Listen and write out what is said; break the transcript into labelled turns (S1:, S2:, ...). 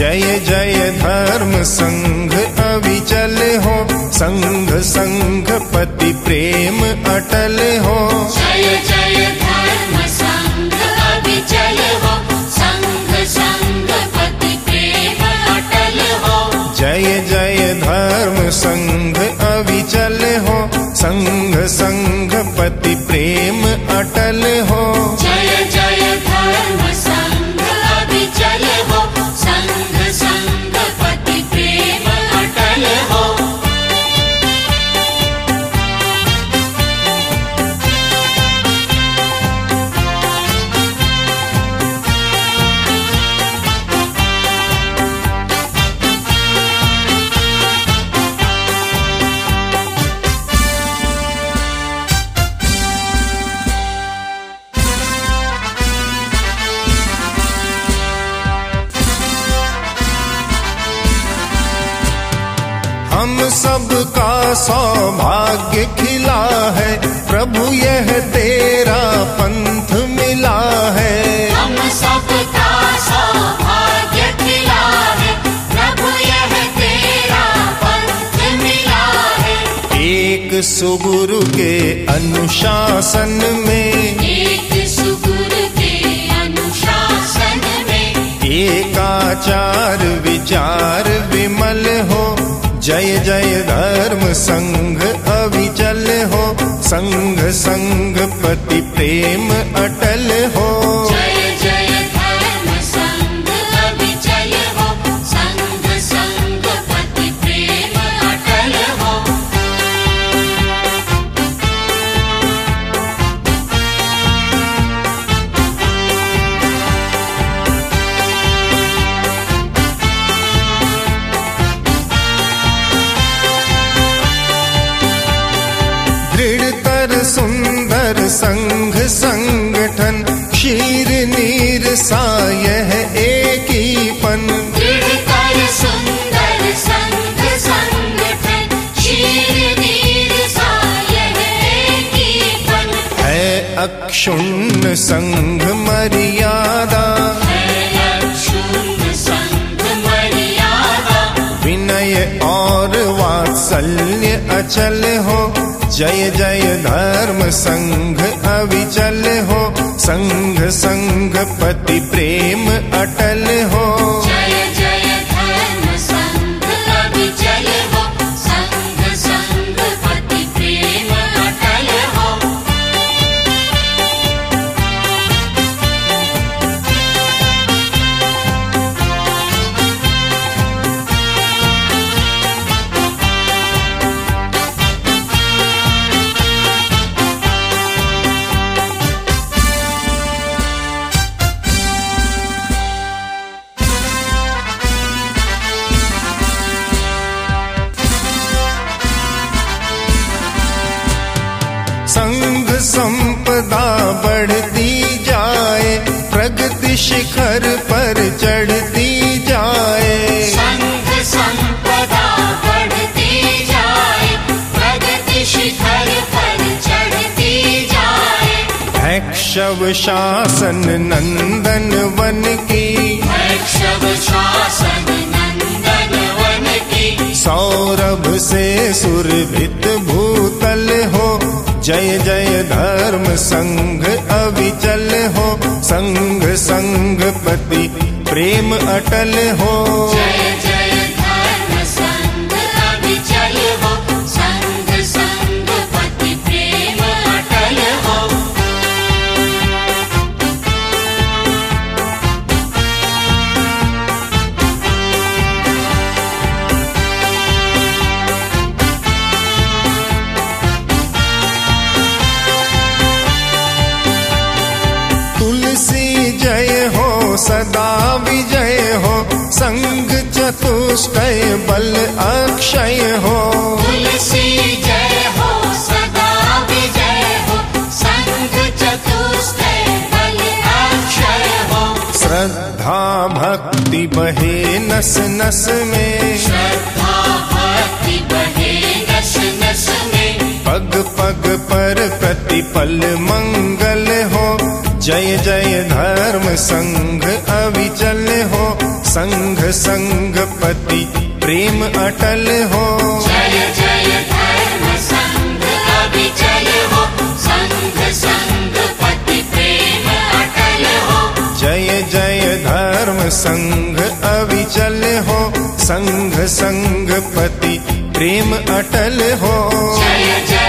S1: जय जय धर्म संघ अविचल हो, संघ संघ पति प्रेम अटल हो।
S2: जय जय धर्म संघ अविचल हो, संघ संघ पति प्रेम अटल हो।
S1: जय जय धर्म संघ अविचल हो, संघ संघ पति प्रेम अटल हो।
S2: जय जय धर्म संघ अविचल हो, संघ संघ पति प्रेम अटल हो।
S1: हम सबका सौभाग्य खिला है, प्रभु यह तेरा पंथ मिला है।
S2: हम सबका सौभाग्य खिला है, प्रभु यह तेरा पंथ मिला है।
S1: एक सुगुरु के अनुशासन में,
S2: एक सुगुरु के अनुशासन में,
S1: एकाचार विचार विमल हो। जय जय धर्म संघ अविचल हो, संघ संघ पति प्रेम अटल हो।
S2: जय जय धर्म संघ अविचल हो, संघ संघ पति प्रेम अटल हो।
S1: दृढ़तर सुंदर संघ संगठन, क्षीर नीर सा यह एकीपन।
S2: दृढ़तर सुंदर संघ संगठन, क्षीर नीर सा यह एकीपन।
S1: है अक्षुण्ण संघ मर्यादा,
S2: है अक्षुण्ण संघ मर्यादा।
S1: विनय और वात्सल्य अचल हो। जय जय धर्म संघ अविचल हो, संघ संघ पति प्रेम अटल हो।
S2: जय जय धर्म संघ अविचल हो, संघ संघ पति प्रेम अटल हो।
S1: संघ संपदा बढ़ती जाए, प्रगति शिखर पर चढ़ती जाए।
S2: संघ संपदा बढ़ती जाए, प्रगति शिखर पर चढ़ती जाए।
S1: भैक्षव शासन नंदन वन की,
S2: भैक्षव शासन नंदन वन की।
S1: सौरभ से सुरभित भूतल हो। जय जय धर्म संघ अविचल हो, संघ संघ पति प्रेम अटल हो।
S2: जय जय धर्म संघ अविचल हो, संघ संघ पति प्रेम अटल हो।
S1: तुलसी जय हो, सदा विजय हो, संघ चतुष्टय बल अक्षय हो।
S2: तुलसी जय हो, सदा विजय हो, संघ चतुष्टय बल अक्षय हो।
S1: श्रद्धा भक्ति बहे नस नस में,
S2: श्रद्धा भक्ति बहे नस नस में।
S1: पग पग पर प्रतिपल मंगल हो। जय जय धर्म संघ अविचल हो, संघ संघ पति प्रेम अटल हो।
S2: जय जय धर्म संघ अविचल हो, संघ संघ पति प्रेम अटल हो।
S1: जय जय धर्म संघ अविचल हो, संघ संघ पति प्रेम अटल हो।
S2: जय जय